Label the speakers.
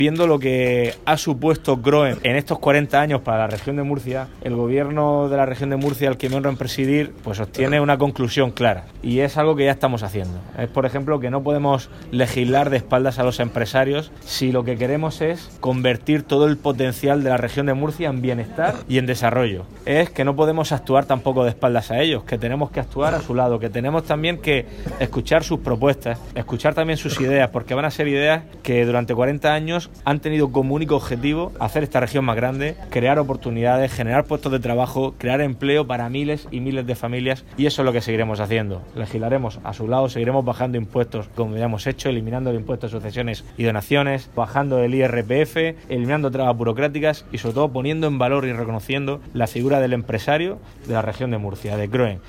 Speaker 1: Viendo lo que ha supuesto Groen en estos 40 años para la región de Murcia, el gobierno de la región de Murcia, al que me honro en presidir, pues obtiene una conclusión clara. Y es algo que ya estamos haciendo. Es, por ejemplo, que no podemos legislar de espaldas a los empresarios si lo que queremos es convertir todo el potencial de la región de Murcia en bienestar y en desarrollo. Es que no podemos actuar tampoco de espaldas a ellos, que tenemos que actuar a su lado, que tenemos también que escuchar sus propuestas, escuchar también sus ideas, porque van a ser ideas que durante 40 años han tenido como único objetivo hacer esta región más grande, crear oportunidades, generar puestos de trabajo, crear empleo para miles y miles de familias, y eso es lo que seguiremos haciendo. Legislaremos a su lado, seguiremos bajando impuestos como ya hemos hecho, eliminando el impuesto de sucesiones y donaciones, bajando el IRPF, eliminando trabas burocráticas y sobre todo poniendo en valor y reconociendo la figura del empresario de la región de Murcia, de Groen.